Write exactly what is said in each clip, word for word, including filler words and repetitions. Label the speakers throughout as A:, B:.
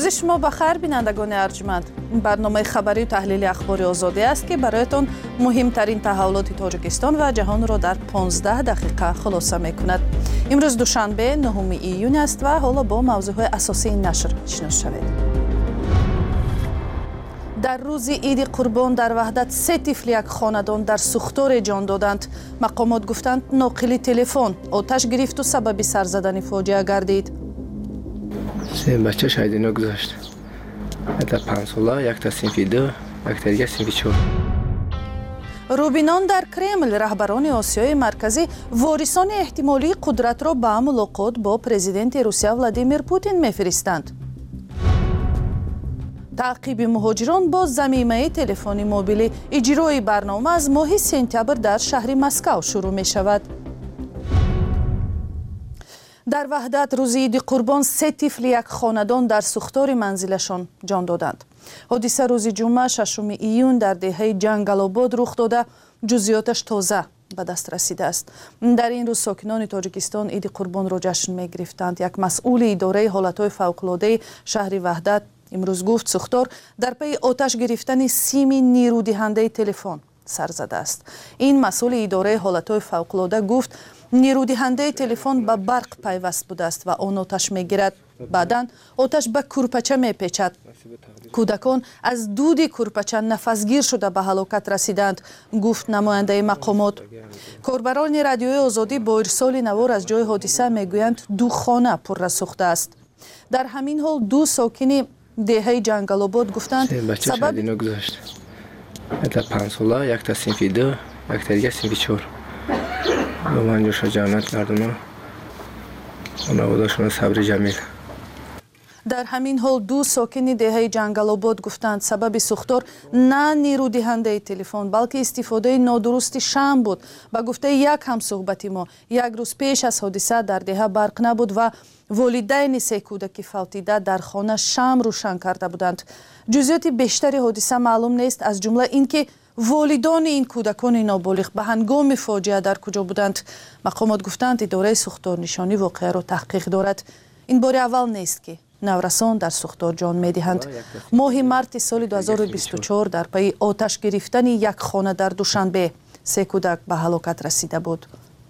A: روز شما بخیر بینندگان ارجمند. برنامه خبری و تحلیل اخبار آزادی است که برایتان مهمترین تحولات تاجیکستان و جهان را در پانزده دقیقه خلاصه می‌کند. امروز دوشنبه نهم ایون است و حالا با موضوعهای اساسی این نشر آشنا شوید. در روز عید قربان در وحدت سه طفل یک خاندان در سوختار جان دادند. مقامات گفتند ناقل تلفن آتش گرفت و سبب سر زدن فاجعه گردید.
B: سه بچه شهیدینا گذاشت. تا پنج ساله، یک تا صنف دو، یک تا دیگه صنف چهار.
A: روبینان در کرمل رهبران آسیای مرکزی وارثان احتمالی قدرت را به ملاقات با پرزیدنت روسیه ولادیمیر پوتین می‌فرستند. تعقیب مهاجران با ضمیمه تلفنی موبیلی اجرای برنامه از ماه سپتامبر در شهر مسکو شروع می شود. در وحدت روز عید قربان سه طفل یک خاندان در سوختار منزلشان جان دادند. حادثه روز جمعه ششم ایون در دهه جنگل‌آباد رخ داده، جزئیاتش تازه به دست رسیده است. در این روز ساکنان تاجیکستان عید قربان را جشن می گرفتند. یک مسئول اداره حالت‌های فوق‌العاده شهر وحدت امروز گفت سوختار در پی آتش گرفتن سیم نیرو دهنده تلفن سر زده است. این مسئول اداره حالت‌های فوق‌العاده گفت نیرو دهنده تلفن به برق پیوست بوده است و آن آتش می‌گیرد. بعداً آتش به کورپچه می‌پیچد. کودکان از دود کورپچه نفسگیر شده به هلاکت رسیدند، گفت نماینده مقامات. کاربران رادیوی آزادی با ارسال نوار از جای حادثه میگویند دو خانه پر سوخته است. در همین حال دو ساکن دهه جنگل‌آباد گفتند
B: بچه شهیدینا گذاشت. تا پنج ساله، یک تا صنف دو، یک تا دیگه صنف چهار. با من جوش جمعیت مردم خانواده‌شون صبر جمیل.
A: در همین حال دو ساکن دهه جنگل‌آباد گفتند سبب سوختار نه نیرو دهنده تلفن بلکه استفاده نادرست شمع بود. با گفته یک همصحبت ما یک روز پیش از حادثه در دهه برق نبود و والدین سه کودک فوتیده در خانه شمع روشن کرده بودند. جزئیات بیشتر حادثه معلوم نیست، از جمله اینکه والدان این کودکان نابالغ به هنگام فاجعه در کجا بودند. مقامات گفتند اداره سوختار نشانی واقعه را تحقیق دارد. این بار اول نیست که نورسان در سوختار جان می‌دهند. ماه مارس سال دو هزار و بیست و چهار در پی آتش گرفتن یک خانه در دوشنبه سه کودک به هلاکت رسیده بود.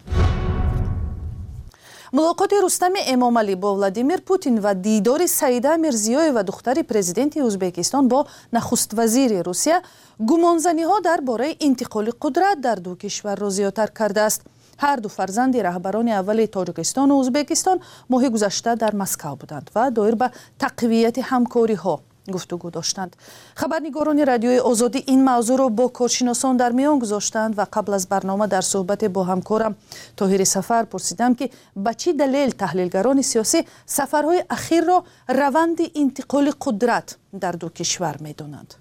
A: ملاقات رستم امامعلی با ولادیمیر پوتین و دیدار سعیده میرزیویف و دختر پرزیدنت ازبکستان با نخست وزیر روسیه گمانزنی‌ها درباره انتقال قدرت در دو کشور را زیادتر کرده است. هر دو فرزند رهبران اول تاجیکستان و ازبکستان ماه گذشته در مسکو بودند و دایر به تقویت همکاری‌ها گفتگو داشتند. خبرنگاران رادیوی آزادی این موضوع را با کارشناسان در میان گذاشتند و قبل از برنامه در صحبت با همکارم طاهر سفر پرسیدم که به چه دلیل تحلیلگران سیاسی سفرهای اخیر را روند انتقال قدرت در دو کشور می‌دانند.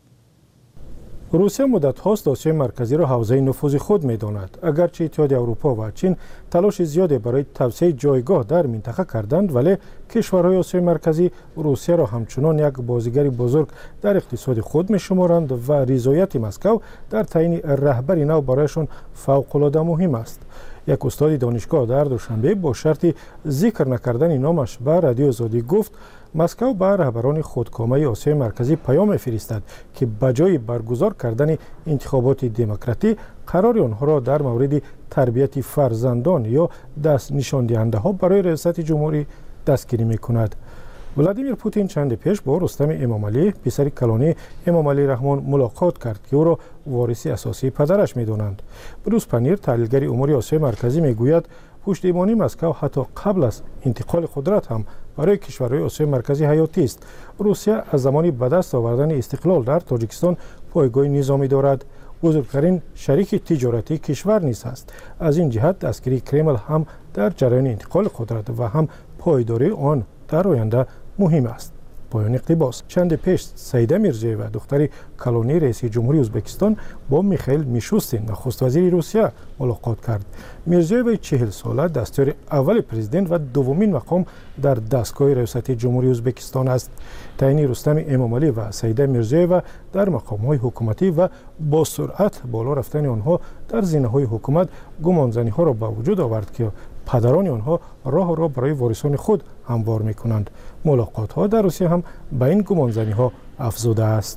C: روسیه مدت هاست آسیای مرکزی را حوزه نفوذ خود می‌داند. اگرچه اتحادیه اروپا و چین تلاش زیادی برای توسعه جایگاه در منطقه کردند، ولی کشورهای آسیای مرکزی روسیه را همچنان یک بازیگر بزرگ در اقتصاد خود می‌شمارند و رضایت مسکو در تعیین رهبر نو برایشان فوق‌العاده مهم است. یک استاد دانشگاه در دوشنبه با شرط ذکر نکردن نامش به رادیو آزادی گفت مسکو به رهبران خودکامه آسیای مرکزی پیام می‌فرستد که بجای برگزار کردن انتخابات دموکراتی قرار آنها را در مورد تربیت فرزندان یا دست نشان دهنده ها برای ریاست جمهوری دستگیری می‌کند. ولادیمیر پوتین چند پیش با رستم امامعلی پسر کلانی امامعلی رحمان ملاقات کرد که او را وارث اساسی پدرش می‌دانند. بروس پنیر تحلیلگر امور آسیای مرکزی می‌گوید پشتیبانی مسکو حتی قبل از انتقال قدرت هم برای کشورهای آسیای مرکزی حیاتی است. روسیه از زمانی به دست آوردن استقلال در تاجیکستان پایگاه نظامی دارد. بزرگترین شریک تجارتی کشور نیز است. از این جهت دستگیری کرمل هم در جریان انتقال قدرت و هم پایداری آن در آینده مهم است. پایان اقتباس. چند پیش سعیده میرزیویف و دختر کلانی رئیس جمهوری ازبکستان با میخائیل میشوستین نخست وزیر روسیه ملاقات کرد. میرزیویف چهل ساله دستیار اول پرزیدنت و دومین مقام در دستگاه ریاست جمهوری ازبکستان است. تعیین رستم امامعلی و سعیده میرزیویف در مقام‌های حکومتی و با سرعت بالا رفتن آنها در زینه‌های حکومت گمانزنی‌ها را به وجود آورد که падарони онҳо роҳро барои ворисони худ ҳамвор мекунанд. мулоқотҳо дар русия ҳам ба ин гумонзаниҳо афзудааст.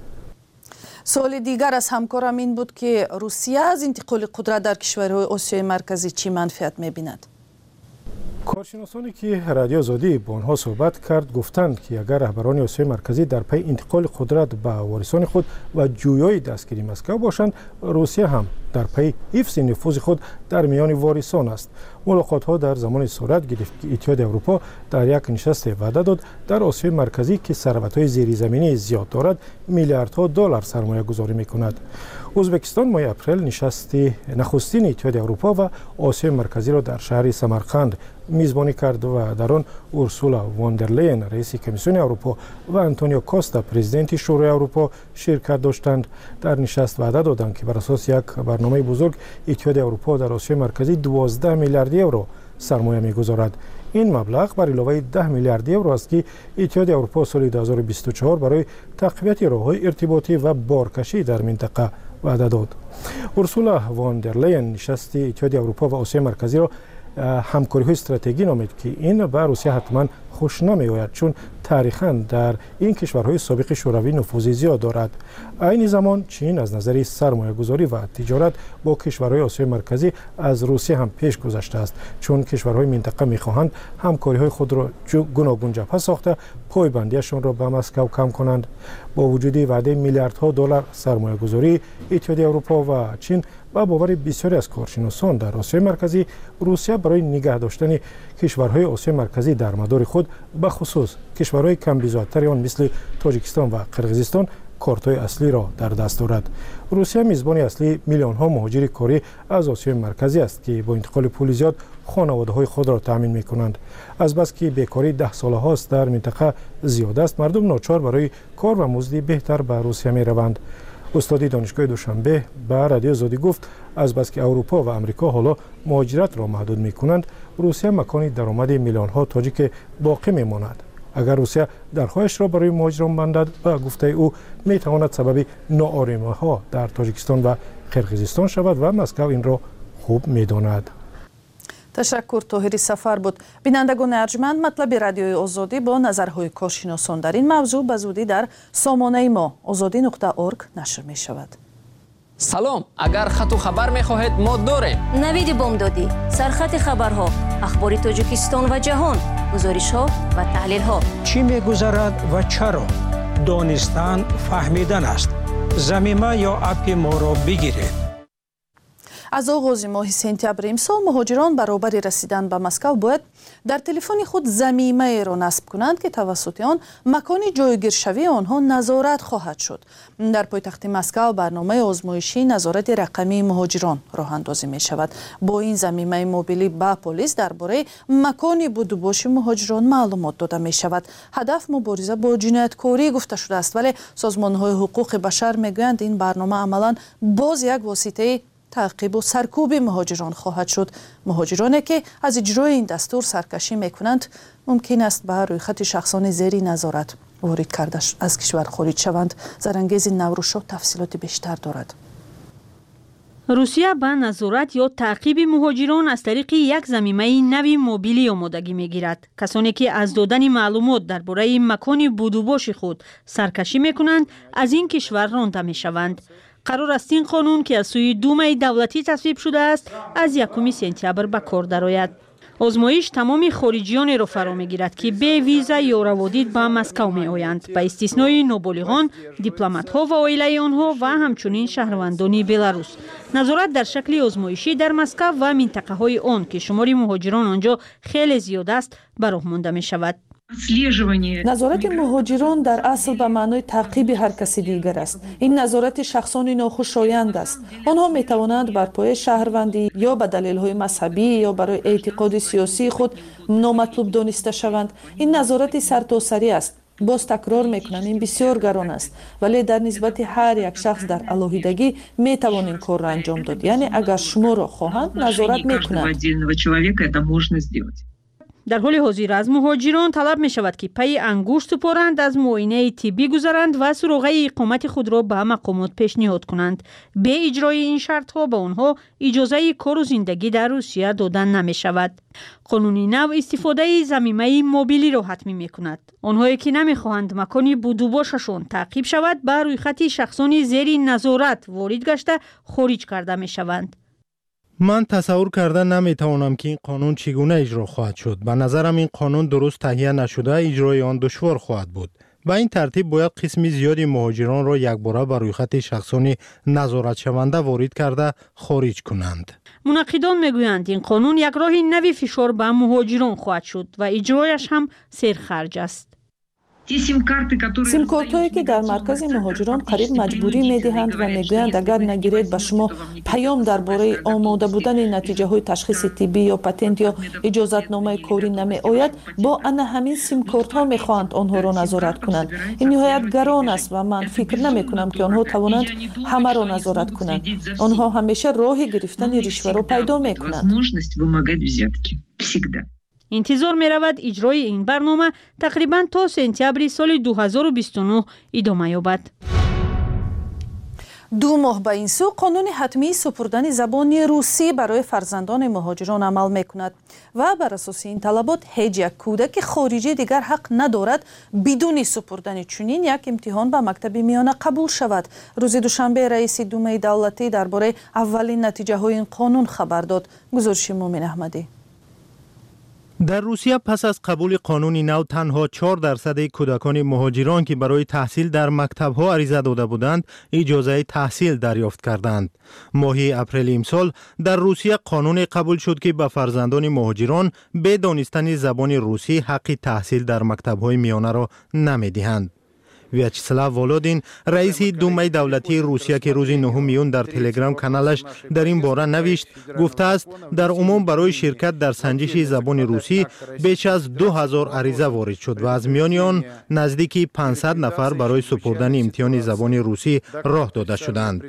A: суоли дигар аз ҳамкорам ин буд ки русия аз интиқоли қудрат дар кишварҳои осиёи марказӣ чӣ манфиат мебинад?
C: کارشناسانی که رادیو آزادی با آنها صحبت کرد گفتند که اگر رهبران آسیای مرکزی در پی انتقال قدرت به وارثان خود و جویای دستگیری مسکو باشند، روسیه هم در پی حفظ نفوذ خود در میان وارثان است. ملاقات ها در زمان صورت گرفت که اتحاد اروپا در یک نشست وعده داد در آسیای مرکزی که ثروت های زیرزمینی زیاد دارد میلیاردها دلار سرمایه گذاری میکند. ازبکستان ماه اپریل نشست نخستین اتحاد اروپا و آسیای مرکزی را در شهر سمرقند میزبانی کرد و در آن اورسولا واندرلین رئیس کمیسیون اروپا و آنتونیو کوستا پرزیدنت شورای اروپا شرکت داشتند. در نشست وعده دادند که بر اساس یک برنامه بزرگ اتحاد اروپا در آسیای مرکزی دوازده میلیارد یورو سرمایه میگذارد. این مبلغ بر علاوه ده میلیارد یورو است که اتحاد اروپا سال دو هزار و بیست و چهار برای تقویت راه‌های ارتباطی و بارکشی در منطقه وعده داد. اورسولا واندرلین نشست اتحاد اروپا و آسیای مرکزی را همکاری های استراتژیکی نامید که این به روسیه حتما خوش نمی آید، چون تاریخاً در این کشورهای سابق شوروی نفوذ زیاد دارد. این زمان چین از نظر سرمایه گذاری و تجارت با کشورهای آسیای مرکزی از روسیه هم پیش گذشته است، چون کشورهای منطقه میخواهند همکاری های خود را گوناگون جبهه ساخته پایبندیشان را به مسکو کم کنند. با وجود وعده میلیاردها دلار سرمایه گذاری، اتحاد اروپا و چین با باور بسیاری از کارشناسان در آسیای مرکزی، روسیه برای نگه داشتن کشورهای آسیای مرکزی در مدار خود به خصوص کشورهای کم بزاعتر آن مثل تاجیکستان و قرقیزستان کارت‌های اصلی را در دست دارد. روسیه میزبان اصلی میلیون‌ها مهاجر کاری از آسیای مرکزی است که با انتقال پول زیاد خانواده‌های خود را تامین می‌کنند. از بس که بیکاری ده ساله هاست در منطقه زیاد است، مردم ناچار برای کار و مزد بهتر به روسیه می‌روند. استادی دانشگاه دوشنبه به رادیو آزادی گفت از بس که اروپا و امریکا حالا مهاجرت را محدود می‌کنند، روسیه مکانی درآمد میلیون‌ها تاجیک باقی می‌ماند. اگر روسیه درخواهش را برای مهاجران بندد، به گفته او می‌تواند سبب ناآرامی‌ها در تاجیکستان و قرقیزستان شود و مسکو این را خوب می‌داند.
A: تشکر. طاهری سفر بود. بینندگان ارجمند، مطلب رادیوی آزادی با نظرهای کارشناسان در این موضوع به زودی در سامانه ما آزادی نقطه اورگ نشر می شود.
D: سلام، اگر خط و خبر می خواهید ما داریم.
E: نوید بامدادی، سرخط خبرها، اخبار تاجیکستان و جهان، گزارش ها و تحلیل ها.
F: چی می گذرد و چرا؟ دانستن فهمیدن است. ضمیمه یا اپ ما را بگیرید.
A: از آغاز ماه سپتامبر امسال مهاجران برابر رسیدن به مسکو باید در تلفن خود ضمیمه را نصب کنند که توسط آن مکان جایگیرشوی آنها نظارت خواهد شد. در پایتخت مسکو برنامه آزمایشی نظارت رقمی مهاجران راه اندازی می شود. با این ضمیمه موبیلی به پلیس درباره مکان بودوباش مهاجران معلومات داده می شود. هدف مبارزه با جنایتکاری گفته شده است، ولی سازمان‌های حقوق بشر میگویند این برنامه عملاً باز یک واسطه تعقیب و سرکوب مهاجران خواهد شد. مهاجرانی که از اجرای این دستور سرکشی میکنند ممکن است به روی خط شخصان زیر نظارت وارد کرده از کشور خارج شوند. زرانگیز نوروشو تفصیلات بیشتر دارد.
G: روسیه به نظارت یا تعقیب مهاجران از طریق یک ضمیمه نوی موبیلی آمادگی میگیرد. کسانی که از دادن معلومات درباره مکان بودوباش خود سرکشی میکنند از این کشور رانده میشوند. قرار است این قانون که از سوی دومه دولتی تصویب شده است از یکم سپتامبر به کار درآید. آزمایش تمام خارجیان را فرا میگیرد که به ویزا یا روادید به مسکو می آیند، به استثنای نابالغان، دیپلمات ها و عائله آنها و همچنین شهروندان بلاروس. نظارت در شکل آزمایشی در مسکو و منطقه های آن که شمار مهاجران آنجا خیلی زیاد است به راه مانده می شود.
A: نظارت مهاجران در اصل به معنای تعقیب هر کسی دیگر است. این نظارت شخصان ناخوشایند است. آنها می توانند بر پایه شهروندی یا به دلیل‌های مذهبی یا برای اعتقاد سیاسی خود نامطلوب دانسته شوند. این نظارت سرتاسری است. باز تکرار میکنم این بسیار گران است، ولی در نسبت هر یک شخص در علاهیدگی می توان این کار را انجام داد. یعنی اگر شما را خواهند نظارت میکنند.
G: در حال حاضر از مهاجران طلب می شود که پی انگشت سپارند، از معاینه طبی گذرند و سروغه اقامت خود را به مقامات پیشنهاد کنند. به اجرای این شرط ها به آنها اجازه کار و زندگی در روسیه دادن نمی شود. قانون نو استفاده ضمیمه موبیلی را حتمی می کند. آنهایی که نمی خواهند مکان بودوباششان تعقیب شود به روی خط شخصانی زیر نظارت وارد گشته خارج کرده می شوند.
C: من تصور کرده نمیتوانم که این قانون چگونه اجرا خواهد شد. به نظرم این قانون درست تهیه نشده، اجرای آن دشوار خواهد بود. به این ترتیب باید قسمی زیادی مهاجران را یکباره بر روی خط شخصانی نظارت شونده وارد کرده خارج کنند.
G: منقدان میگویند این قانون یک راه نوی فشار به مهاجران خواهد شد و اجرایش هم سرخرج است.
A: سیم کارت‌هایی که در مرکز مهاجران قریب مجبوری می‌دهند و می‌گویند اگر نگیرید به شما پیام درباره آماده بودن نتیجه‌های تشخیص طبی یا پتنت یا اجازتنامه کاری نمی‌آید، با ان همین سیم کارت‌ها می‌خواهند آنها را نظارت کنند. این نهایت گران است و من فکر نمی‌کنم که آنها توانند همه را نظارت کنند. آنها همیشه راه گرفتن رشوه را پیدا می‌کنند.
G: انتظار می رود اجرای این برنامه تقریباً تا سپتامبر سال دو هزار و بیست و نه ادامه یابد.
A: دو ماه به این سو قانون حتمی سپردن زبان روسی برای فرزندان مهاجران عمل می کند و بر اساس این طلبات هیچ یک کودک خارجی دیگر حق ندارد بدون سپردن چنین یک امتحان به مکتب میانه قبول شود. روز دوشنبه رئیس دومه دولتی درباره اولین نتیجه های این قانون خبر داد. گزارش مومن احمدی.
C: در روسیه پس از قبول قانون نو تنها چهار درصد کودکان مهاجران که برای تحصیل در مکتب‌ها عریضه داده بودند اجازه تحصیل دریافت کردند. ماه اپریل امسال در روسیه قانون قبول شد که به فرزندان مهاجران به دانستن زبان روسی حق تحصیل در مکتب‌های میانه را نمی‌دهند. ویاچسلاو ولودین رئیس دومه دولتی روسیه که روز نهم میون در تلگرام کانالش در این باره نوشت گفته است در عموم برای شرکت در سنجش زبان روسی بیش از دو هزار عریضه وارد شد و از میان آن نزدیک پانصد نفر برای سپردن امتحان زبان روسی راه داده شدند.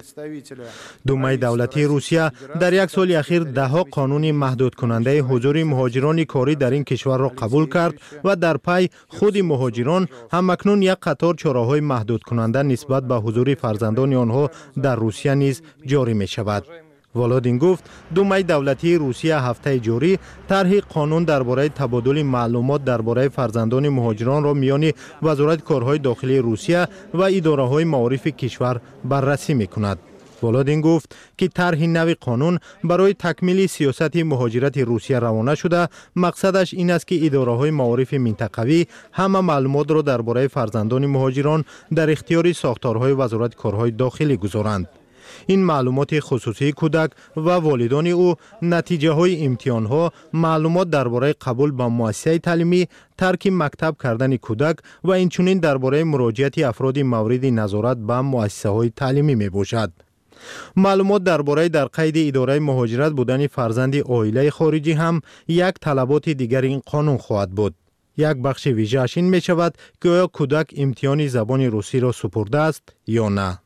C: دومه دولتی روسیه در یک سال اخیر ده ها قانون محدود کننده حضور مهاجران کاری در این کشور را قبول کرد و در پی خود مهاجران هم اکنون یک قطار چراهای محدود کننده نسبت به حضور فرزندان آنها در روسیه نیز جاری می شود. ولودین گفت دومه دولتی روسیه هفته جاری طرح قانون درباره تبادل معلومات درباره فرزندان مهاجران را میان وزارت کارهای داخلی روسیه و اداره‌های معارف کشور بررسی می کند. ولودین گفت که طرح نوی قانون برای تکمیل سیاست مهاجرت روسیه روانه شده. مقصدش این است که اداره‌های معارف منطقوی همه معلومات را درباره فرزندان مهاجران در اختیار ساختارهای وزارت کارهای داخلی گذارند. این معلومات خصوصی کودک و والدان او، نتیجه های امتحان ها، معلومات درباره قبول به مؤسسه تعلیمی، ترک مکتب کردن کودک و اینچنین درباره مراجعت افراد مورد نظارت به مؤسسه های تعلیمی می باشد. معلومات درباره در قید اداره مهاجرت بودن فرزند عائله خارجی هم یک طلبات دیگر این قانون خواهد بود. یک بخش ویژه‌اش این می شود که آیا کودک امتحان زبان روسی را سپرده است یا نه.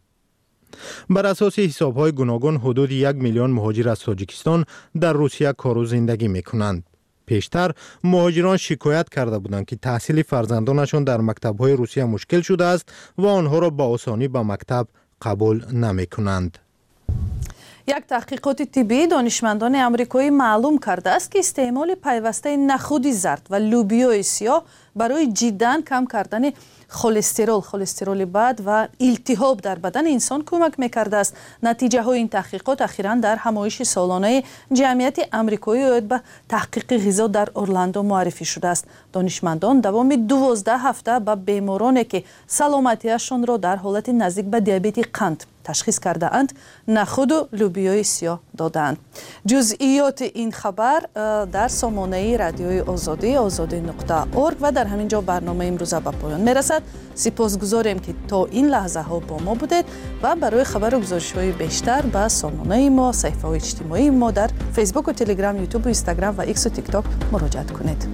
C: بر اساس حساب‌های گوناگون حدود یک میلیون مهاجر از تاجیکستان در روسیه کار و زندگی می کنند. پیشتر مهاجران شکایت کرده بودند که تحصیل فرزندانشان در مکتب‌های روسیه مشکل شده است و آنها را با آسانی به مکتب قبول نمی کنند.
A: یک تحقیقات طبی دانشمندان آمریکایی معلوم کرده است که استعمال پیوسته نخود زرد و لوبیای سیاه برای جدا کم کردن کلسترول، کلسترول بد و التهاب در بدن انسان کمک می‌کرده است. نتیجه های این تحقیقات اخیراً در همایش سالانه جمعیت آمریکایی اوید به تحقیق غذا در اورلاندو معرفی شده است. دانشمندان دوام دوازده هفته به بیمارانی که سلامتیشان را در حالت نزدیک به دیابت قند تشخیص کرده اند نخود و لوبیای سیاه دادند. جزئیات این خبر در سامانه رادیوی آزادی آزادی نقطه اورگ و در همینجا برنامه امروز به پایان میرسد. سپاسگزاریم که تا این لحظه ها با ما بودید و برای خبر و گزارش های بیشتر به سامانه ما، صفحه های اجتماعی ما در فیسبوک و تلگرام، یوتیوب و اینستاگرام و ایکس و تیک تاک مراجعه کنید.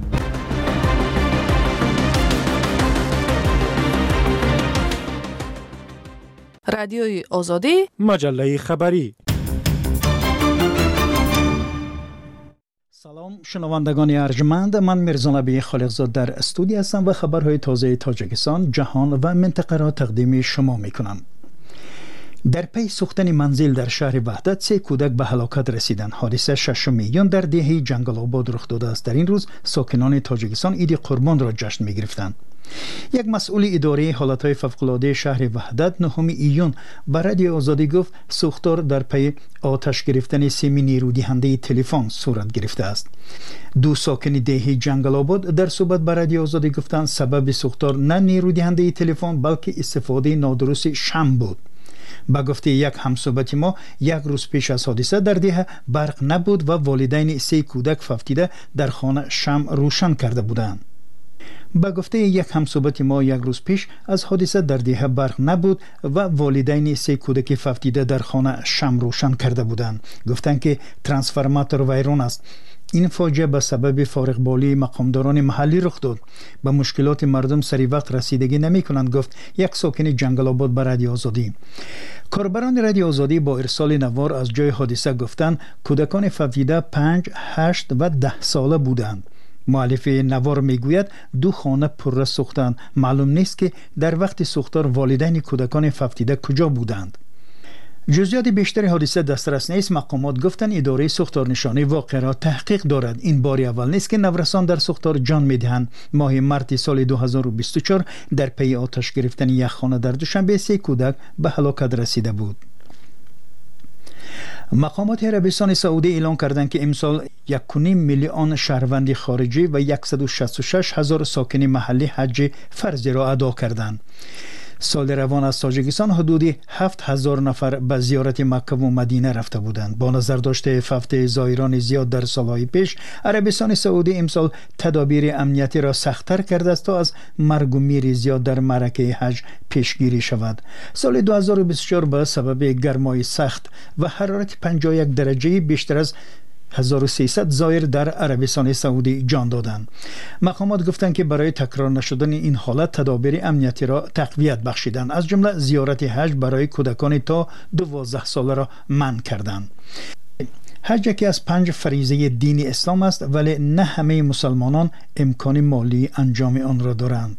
A: رادیوی آزادی،
C: مجله خبری.
H: سلام شنوندگان ارجمند، من میرزا نبی خالقزاد در استودیو هستم و خبرهای تازه تاجیکستان، جهان و منطقه را تقدیم شما میکنم. در پی سوختن منزل در شهر وحدت سه کودک به هلاکت رسیدند. حادثه ششم ایون در دهه جنگل آباد رخ داده است. در این روز ساکنان تاجیکستان عید قربان را جشن میگرفتند. یک مسئول اداره حالتهای فوق‌العاده شهر وحدت نهم ایون به رادیو آزادی گفت سوختار در پی آتش گرفتن سیم نیرو دهنده تلفن صورت گرفته است. دو ساکن دهه جنگل آباد در صحبت به رادیو آزادی گفتند سبب سوختار نه نیرو دهنده تلفن بلکه استفاده نادرست شمع بود. با گفته یک همصحبت ما، یک روز پیش از حادثه در ده برق نبود و والدین سه کودک فوتیده در خانه شمع روشن کرده بودند. با گفته یک همصحبت ما یک روز پیش از حادثه در ده برق نبود و والدین سه کودک فوتیده در خانه شمع روشن کرده بودند. گفتند که ترانسفورماتور ویران است. این فاجعه به سبب فارغبالی مقامداران محلی رخ داد. به مشکلات مردم سری وقت رسیدگی نمی کنند، گفت یک ساکن جنگل آباد به رادیو آزادی. کاربران رادیو آزادی با ارسال نوار از جای حادثه گفتند کودکان فوتیده پنج، هشت و ده ساله بودند. مؤلف نوار میگوید دو خانه پر سوختند. معلوم نیست که در وقت سوختار والدین کودکان فوتیده کجا بودند. جزئیات بیشتر حادثه دسترس نیست. مقامات گفتند اداره سوختار نشانی واقعه را تحقیق دارد. این بار اول نیست که نورسان در سوختار جان میدهند. ماه مارس سال دو هزار و بیست و چهار در پی آتش گرفتن یک خانه در دوشنبه سه کودک به هلاکت رسیده بود. مقامات عربستان سعودی اعلام کردند که امسال یک و نیم میلیون شهروند خارجی و صد و شصت و شش هزار ساکن محلی حج فرضی را ادا کردند. سال روان از تاجیکستان حدود هفت هزار نفر به زیارت مکه و مدینه رفته بودند. با نظر داشته فوت زائران زیاد در سالهای پیش، عربستان سعودی امسال تدابیر امنیتی را سخت‌تر کرده است تا از مرگ و میر زیاد در معرکه حج پیشگیری شود. سال دو هزار و بیست و چهار به سبب گرمای سخت و حرارت پنجاه و یک درجه بیشتر از هزار و سیصد زائر در عربستان سعودی جان دادند. مقامات گفتند که برای تکرار نشدن این حالت تدابیر امنیتی را تقویت بخشیدند. از جمله زیارت حج برای کودکان تا دوازده ساله را منع کردند. حج یکی از پنج فریضه دین اسلام است، ولی نه همه مسلمانان امکان مالی انجام آن را دارند.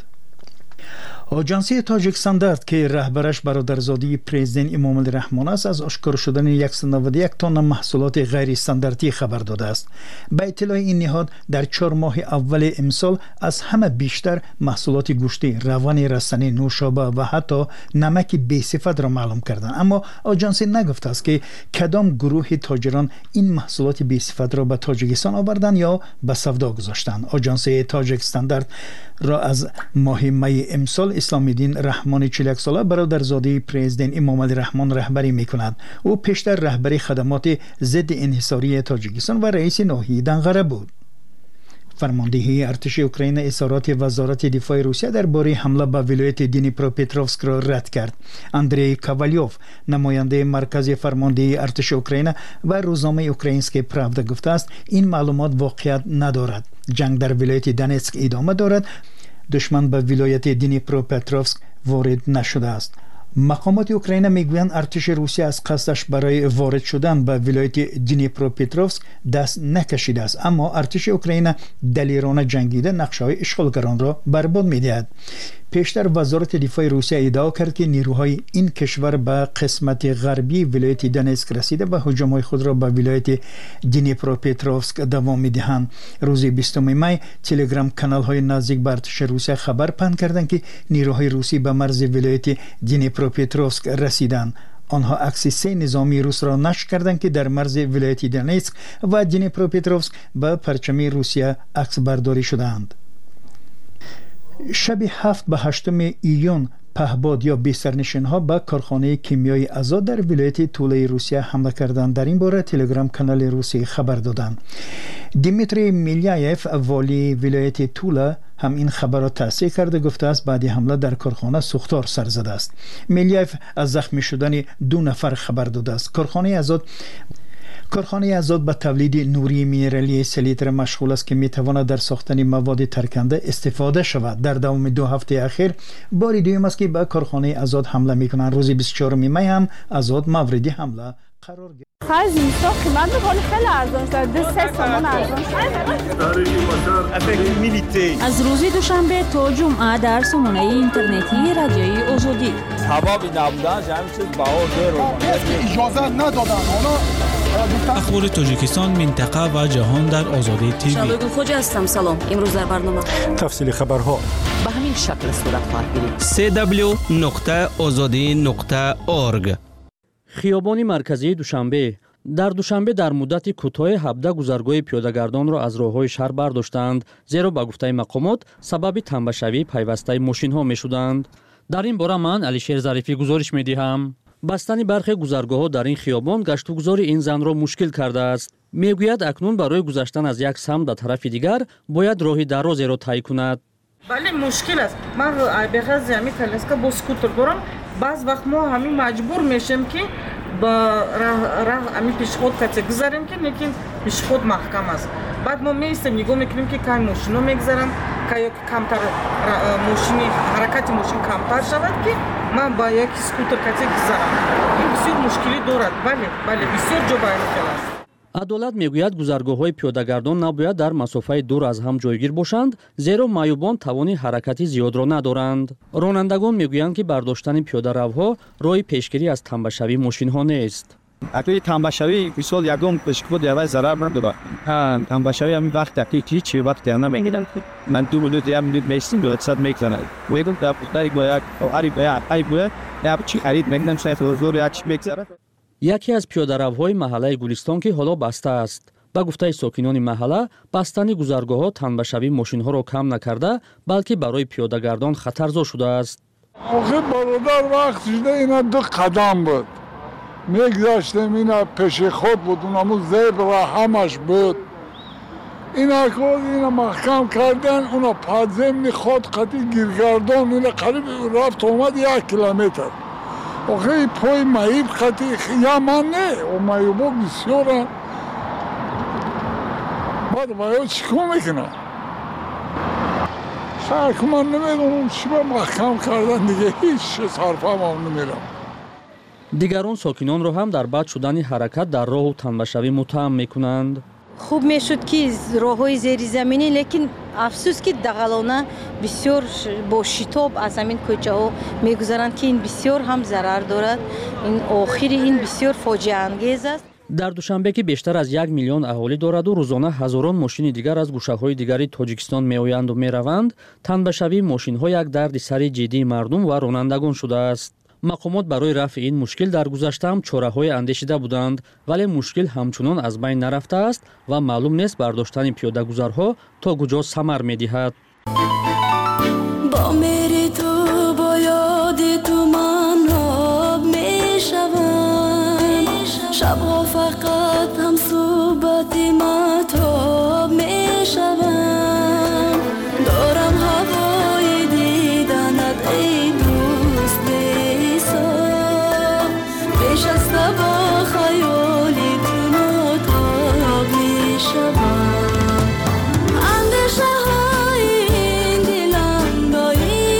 H: آژانسی تاجیک استاندارد که رهبرش برادرزاده پرزیدنت امام الرحمن است از اشکار شدن صد و نود و یک تن محصولات غیر استانداردی خبر داده است. به اطلاع این نهاد در چهار ماه اول امسال از همه بیشتر محصولات گوشتی، روان رسنی، نوشابه و حتی نمک بی‌صفت را معلوم کردند. اما آژانسی نگفته است که کدام گروه تاجران این محصولات بی‌صفت را به تاجیکستان آوردند یا به سودا گذاشتند. آژانسی تاجیک استاندارد را از ماه می امسال اسلام الدین رحمان چهل و یک ساله برادرزاده پرزیدنت امام الرحمن رهبری میکند. او پیشتر رهبری خدمات ضد انحصاری تاجیکستان و رئیس ناحیه دنقره بود. فرماندهی ارتش اوکراین اظهارات وزارت دفاع روسیه درباره حمله به ولایت دنیپروپتروفسک را رد کرد. اندری کاوالیوف نماینده مرکز فرماندهی ارتش اوکراین و روزنامه اوکراینسکی پراودا گفته است این معلومات واقعیت ندارد. جنگ در ولایت دونتسک ادامه دارد. دشمن به ولایت دنیپروپتروفسک وارد نشده است. مقامات اوکراین میگویند ارتش روسیه از قصدش برای وارد شدن به ولایت دنیپروپتروفسک دست نکشیده است، اما ارتش اوکراین دلیرانه جنگیده نقشه‌های اشغالگران را برباد می‌دهد. پیشتر وزارت دفاع روسیه ادعا کرد که نیروهای این کشور به قسمت غربی ولایت دونتسک رسیده و هجوم‌های خود را به ولایت دنیپروپتروفسک دوام می‌دهند. روز بیستم می تلگرام کانال‌های نزدیک به ارتش روسیه خبر پهن کردند که نیروهای روسی به مرز ولایت دنیپروپتروفسک رسیدند. آنها عکس سه نظامی روس را نشر کردند که در مرز ولایت دونتسک و دنیپروپتروفسک به پرچم روسیه عکس برداری شدند. شب هفت به هشتم ایون پهباد یا بیسرنشین ها به کارخانه کیمیای آزاد در ولایت توله روسیه حمله کردند. در این باره تلگرام کانال روسی خبر دادند. دیمیتری میلیایف والی ولایت توله هم این خبر را تصحیح کرده، گفته است بعد حمله در کارخانه سوختار سر زده است. میلیایف از زخمی شدن دو نفر خبر داده است. کارخانه آزاد کارخانه آزاد به تولید نوری مینرالی سلیتر مشغول است که میتواند در ساختن مواد ترکنده استفاده شود. در دوام دو هفته اخیر باری دوم است که به کارخانه آزاد حمله میکنند. روز بیست و چهارم می هم آزاد مورد حمله قرار گرفت.
I: خرج زمستان قیمت میکنه خیلی ارزان شده، دو سه تومن ارزان شده.
G: از روز دوشنبه تا جمعه در سامانه اینترنتی رادیوی آزادی.
J: هوا بی نبودن همین چیز بها زیر
K: اجازه ندادن.
L: اخبار تاجیکستان، منطقه و جهان در آزادی تیوی.
E: شبگون خوجا هستم. سلام. امروز در برنامه
C: تفصیل خبرها
M: به همین شکل صورت خواهد گرفت.
N: سی دبلیو نقطه آزادی نقطه اورگ.
O: خیابان مرکزی دوشنبه. در دوشنبه در مدت کوتاه هفده گذرگاه پیاده‌گردان را از راه‌های شهر برداشتند، زیرا به گفته مقامات سبب تنبشوی پیوسته ماشین‌ها می‌شدند. در این باره من علیشیر ظریفی گزارش می‌دهم. بستن برخی گذرگاه‌ها در این خیابان گشت‌وگذار این زن را مشکل کرده است. میگوید اکنون برای گذشتن از یک سمت به طرف دیگر باید راهی درازی را طی کند.
P: بله مشکل است. من به غرض همین کالسکا با اسکوتر دارم. بعض وقت ما همین مجبور میشیم که با راه راه همین پیشخود کسی گذاریم که لیکن پیشخود محکم است. بعد ما میستیم نگاه میکنیم که کای ماشینا میگذارن که کمتر ماشینی حرکت ماشین کمتر شود که من با یک اسکوتر کسی گذارم. این بسیار مشکلی دارد. بله بله بسیار جا باید است.
O: عدالت میگوید گذرگاه‌های پیاده‌گردان نباید در مسافه دور از هم جایگیر باشند، زیرا معیوبان توانی حرکتی زیاد را ندارند. رانندگان میگویند که برداشتن پیاده‌روها راه پیشگیری از تنبشوی ماشین‌ها نیست.
Q: اگه تنبشوی مثال یکم بشکفت یا ضرر نداره. ها تنبشوی همین وقت دقیقی چه وقت نمیگیرم. من دو مدت یا مدت میستم دو صد میکنه. ویگم تا پوتای باید او عری باید ای باید یا چی خرید میکنم شاید حضور یا چی میگذره.
O: یکی از پیاده‌روهای محله گلستان که حالا بسته است. با گفته ساکنان محله، بستن گذرگاه‌ها تنبشوی ماشین‌ها را کم نکرده، بلکه برای پیاده‌گردان خطرزا شده است.
K: آخه برادر وقت شده اینا دو قدم بود. میگذاشتیم اینا پیش خود بود، اونمو زیب را همش بود. اینا که اینا محکم کردن، اونا پادزمین خود قطعی گیرگردان، اینا قریب رفت اومد یک کیلومتر. آخه پای معیب قطعی یا من نه، و معیبا بسیارن. بعد باید چیکار میکنن؟ خیلی که من نمیدونم چی با محکم کردن دیگه هیچ صرفه هم نمیرم.
O: دیگران ساکنان را هم در بد شدن حرکت در راه و تنبشوی متهم میکنند.
R: خوب میشد که راههای زیر زمینی، لیکن افسوس که دغلانه بسیار با شتاب از همین کوچه ها میگذارند که این بسیار هم ضرر دارد. این آخری این بسیار فاجعه انگیز است.
O: در دوشنبه که بیشتر از یک میلیون اهالی دارد و روزانه هزاران ماشین دیگر از گوشه‌های دیگری تاجیکستان میآیند و میروند، تنبشوی ماشین‌ها یک درد سر جدی مردم و رانندگان شده است. مقامات برای رفع این مشکل در گذشته هم چاره‌های اندیشیده بودند، ولی مشکل همچنان از بین نرفته است و معلوم نیست برداشتن پیاده‌گذرها تا کجا ثمر می‌دهد.
S: با میری تو با یاد تو من آب میشوم، شبها فقط هم صحبت مهتاب میشوم، دارم هوای دیدنت ای دوست بی‌حساب، پیش از تو با خیالی تو متاب میشوم، اندیشه های این دلم با این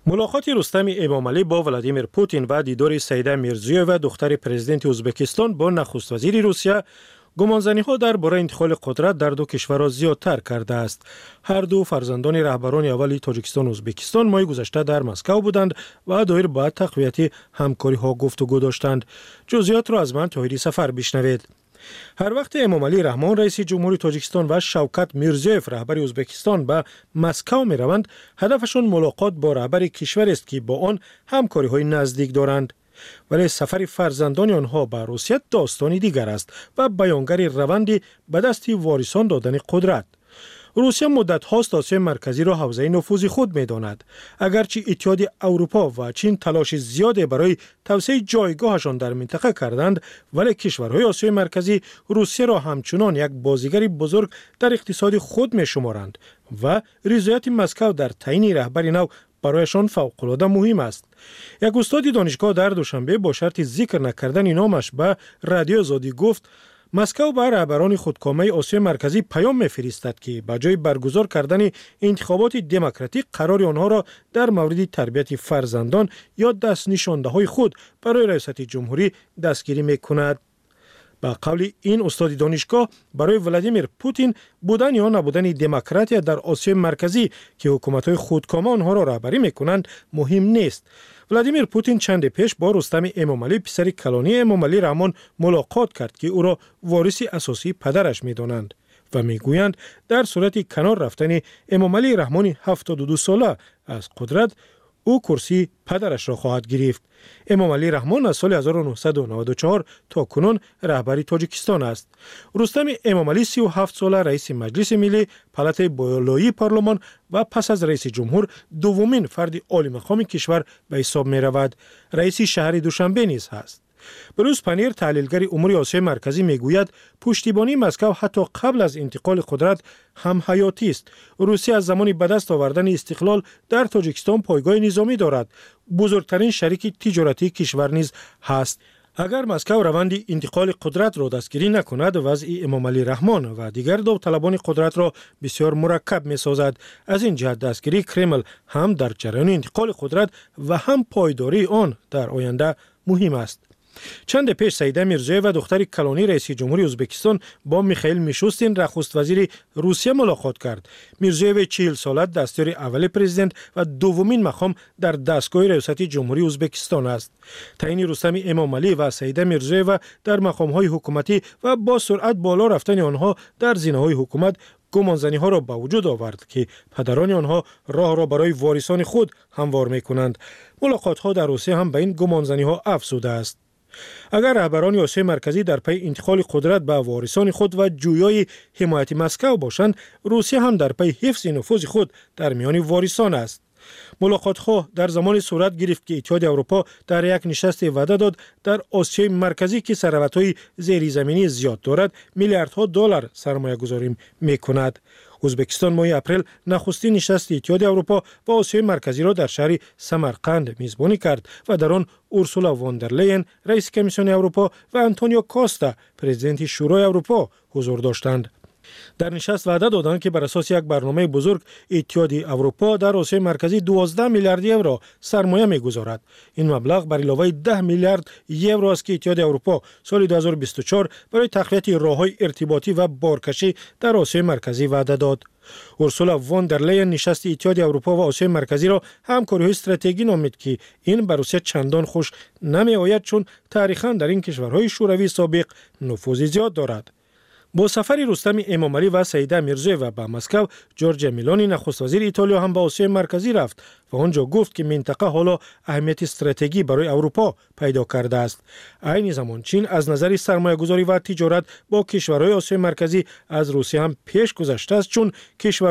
C: ملاقات رستم امامعلی با ولادیمیر پوتین و دیدار سیده میرزیویوا دختر پرزیدنت ازبکستان با نخست وزیر روسیه گمانزنی‌ها درباره انتقال قدرت در دو کشور را زیادتر کرده است. هر دو فرزندان رهبران اول تاجیکستان و ازبکستان ماه گذشته در مسکو بودند و دایر به تقویت همکاری‌ها گفتگو داشتند. جزئیات را از من طاهری سفر بشنوید. هر وقت امامعلی رحمان رئیس جمهوری تاجیکستان و شوکت میرزیویف رهبر ازبکستان به مسکو می روند، هدفشان ملاقات با رهبر کشور است که با آن همکاری‌های نزدیک دارند. ولی سفر فرزندان آنها به روسیه داستانی دیگر است و بیانگر روندی به دست وارثان دادن قدرت. روسیه مدت هاست آسیای مرکزی را حوزه نفوذ خود می داند. اگرچه اتحاد اروپا و چین تلاش زیادی برای توسعه جایگاهشان در منطقه کردند، ولی کشورهای آسیای مرکزی روسیه را همچنان یک بازیگر بزرگ در اقتصاد خود می شمارند و رضایت مسکو در تعیین رهبر نو برایشان فوق‌العاده مهم است. یک استاد دانشگاه در دوشنبه با شرط ذکر نکردن نامش به رادیو آزادی گفت مسکو به رهبران خودکامه آسیای مرکزی پیام می‌فرستد که به جای برگزار کردن انتخابات دموکراتیک قرار آنها را در مورد تربیت فرزندان یا دست نشانده‌های خود برای ریاست جمهوری دستگیری می‌کند. با قول این استاد دانشگاه برای ولادیمیر پوتین بودن یا نبودن دموکراسی در آسیای مرکزی که حکومت‌های خودکامه آنها را رهبری می‌کنند مهم نیست. ولادیمیر پوتین چند پیش با رستم امامعلی پسر کلانی امامعلی رحمان ملاقات کرد که او را وارث اساسی پدرش می‌دانند و می‌گویند در صورت کنار رفتن امامعلی رحمان هفتاد و دو ساله از قدرت او کرسی پدرش را خواهد گرفت. امامعلی رحمان از سال هزار و نهصد و نود و چهار تا کنون رهبری تاجیکستان است. رستم امامعلی سی و هفت ساله رئیس مجلس ملی، پالات بالایی پارلمان و پس از رئیس جمهور دومین فرد عالی مقام کشور به حساب می رود. رئیس شهر دوشنبه نیز است. بروز پنیر تحلیلگر امور آسیای مرکزی میگوید پشتیبانی مسکو حتی قبل از انتقال قدرت هم حیاتی است. روسیه از زمان به دست آوردن استقلال در تاجیکستان پایگاه نظامی دارد. بزرگترین شریک تجارتی کشور نیز هست. اگر مسکو روند انتقال قدرت را دستگیری نکند، وضع امامعلی رحمان و دیگر داوطلبان قدرت را بسیار مرکب می سازد. از این جهت دستگیری کرمل هم در جریان انتقال قدرت و هم پایداری آن در آینده مهم است. چند پیش سیده میرزیویوا و دختر کلانی رئیس جمهوری ازبکستان با میخائیل میشوستین نخست وزیر روسیه ملاقات کرد. میرزیویوا چهل ساله دستیار اول پرزیدنت و دومین مقام در دستگاه ریاست جمهوری ازبکستان است. تعیین رستم امامعلی و سیده میرزیویوا در مقام‌های حکومتی و با سرعت بالا رفتن آنها در زینه‌های حکومت گمانزنی ها را به وجود آورد که پدران آنها راه را برای وارثان خود هموار می‌کنند. ملاقات ها در روسیه هم به این گمانزنی ها افزوده است. اگر رهبران آسیای مرکزی در پی انتقال قدرت به وارثان خود و جویای حمایت مسکو باشند، روسیه هم در پی حفظ نفوذ خود در میان وارثان است. ملاقات ها در زمان صورت گرفت که اتحاد اروپا در یک نشست وعده داد در آسیای مرکزی که ثروت‌های زیرزمینی زیاد دارد میلیاردها دلار سرمایه گذاری میکند. ازبکستان ماه اپریل نخستین نشست اتحاد اروپا و آسیای مرکزی را در شهر سمرقند میزبانی کرد و در آن اورسولا واندرلین رئیس کمیسیون اروپا و آنتونیو کاستا پرزیدنت شورای اروپا حضور داشتند. در نشست وعده دادند که بر اساس یک برنامه بزرگ اتحاد اروپا در آسیای مرکزی دوازده میلیارد یورو سرمایه میگذارد. این مبلغ بر علاوه ده میلیارد یورو است که اتحاد اروپا سال دو هزار و بیست و چهار برای تقویت راه‌های ارتباطی و بارکشی در آسیای مرکزی وعده داد. اورسولا واندرلین نشست اتحاد اروپا و آسیای مرکزی را همکاری استراتژیکی نامید که این بر روسیه چندان خوش نمی آید چون تاریخاً در این کشورهای شوروی سابق نفوذ زیاد دارد. با سفر رستم امامعلی و سیده میرزیویوا به مسکو، جورجیا میلانی نخست وزیر ایتالیا هم به آسیای مرکزی رفت و آنجا گفت که منطقه حالا اهمیت استراتژیکی برای اروپا پیدا کرده است. عین زمان چین از نظر سرمایه‌گذاری و تجارت با کشورهای آسیای مرکزی از روسیه هم پیش گذشته است چون کشور